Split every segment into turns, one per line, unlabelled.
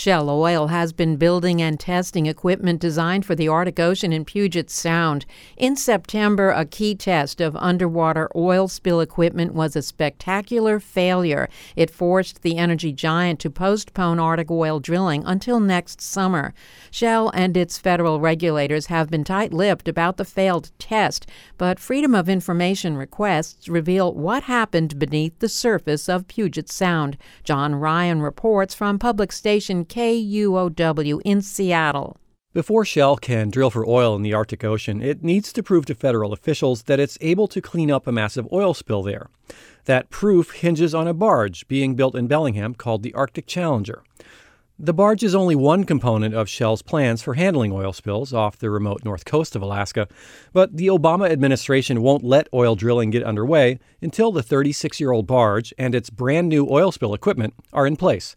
Shell Oil has been building and testing equipment designed for the Arctic Ocean in Puget Sound. In September, a key test of underwater oil spill equipment was a spectacular failure. It forced the energy giant to postpone Arctic oil drilling until next summer. Shell and its federal regulators have been tight-lipped about the failed test, but Freedom of Information requests reveal what happened beneath the surface of Puget Sound. John Ryan reports from public station KUOW in Seattle.
Before Shell can drill for oil in the Arctic Ocean, it needs to prove to federal officials that it's able to clean up a massive oil spill there. That proof hinges on a barge being built in Bellingham called the Arctic Challenger. The barge is only one component of Shell's plans for handling oil spills off the remote north coast of Alaska, but the Obama administration won't let oil drilling get underway until the 36-year-old barge and its brand new oil spill equipment are in place.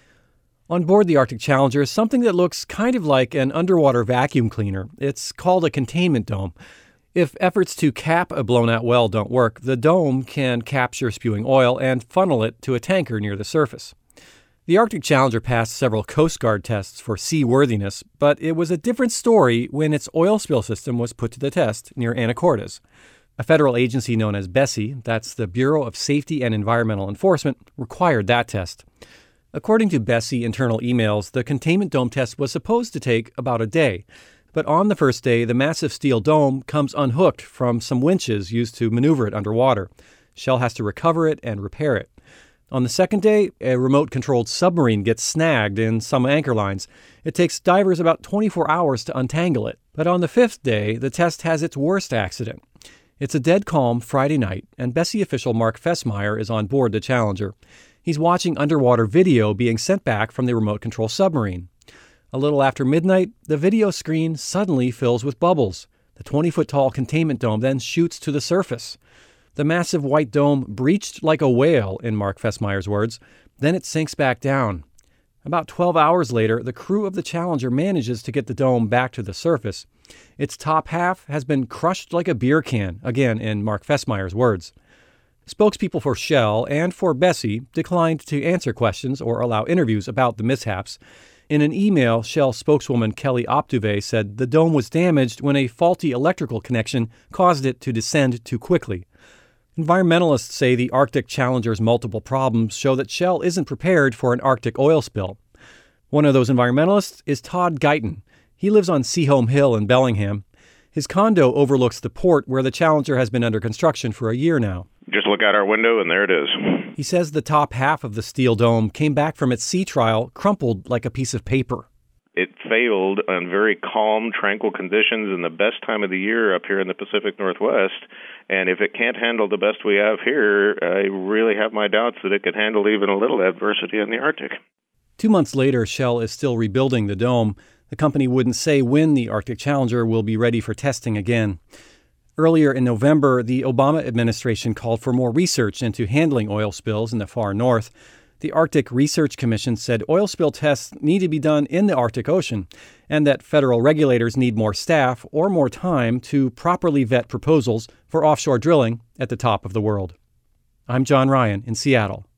On board the Arctic Challenger is something that looks kind of like an underwater vacuum cleaner. It's called a containment dome. If efforts to cap a blown-out well don't work, the dome can capture spewing oil and funnel it to a tanker near the surface. The Arctic Challenger passed several Coast Guard tests for seaworthiness, but it was a different story when its oil spill system was put to the test near Anacortes. A federal agency known as BSEE, that's the Bureau of Safety and Environmental Enforcement, required that test. According to BSEE internal emails, the containment dome test was supposed to take about a day. But on the first day, the massive steel dome comes unhooked from some winches used to maneuver it underwater. Shell has to recover it and repair it. On the second day, a remote-controlled submarine gets snagged in some anchor lines. It takes divers about 24 hours to untangle it. But on the fifth day, the test has its worst accident. It's a dead calm Friday night, and BSEE official Mark Fessmeyer is on board the Challenger. He's watching underwater video being sent back from the remote control submarine. A little after midnight, the video screen suddenly fills with bubbles. The 20-foot-tall containment dome then shoots to the surface. The massive white dome breached like a whale, in Mark Fessmeyer's words. Then it sinks back down. About 12 hours later, the crew of the Challenger manages to get the dome back to the surface. Its top half has been crushed like a beer can, again in Mark Fessmeyer's words. Spokespeople for Shell and for BSEE declined to answer questions or allow interviews about the mishaps. In an email, Shell spokeswoman Kelly Optuve said the dome was damaged when a faulty electrical connection caused it to descend too quickly. Environmentalists say the Arctic Challenger's multiple problems show that Shell isn't prepared for an Arctic oil spill. One of those environmentalists is Todd Guyton. He lives on Seaholm Hill in Bellingham. His condo overlooks the port where the Challenger has been under construction for a year now.
Just look out our window and there it is.
He says the top half of the steel dome came back from its sea trial crumpled like a piece of paper.
It failed on very calm, tranquil conditions in the best time of the year up here in the Pacific Northwest. And if it can't handle the best we have here, I really have my doubts that it could handle even a little adversity in the Arctic.
2 months later, Shell is still rebuilding the dome. The company wouldn't say when the Arctic Challenger will be ready for testing again. Earlier in November, the Obama administration called for more research into handling oil spills in the far north. The Arctic Research Commission said oil spill tests need to be done in the Arctic Ocean and that federal regulators need more staff or more time to properly vet proposals for offshore drilling at the top of the world. I'm John Ryan in Seattle.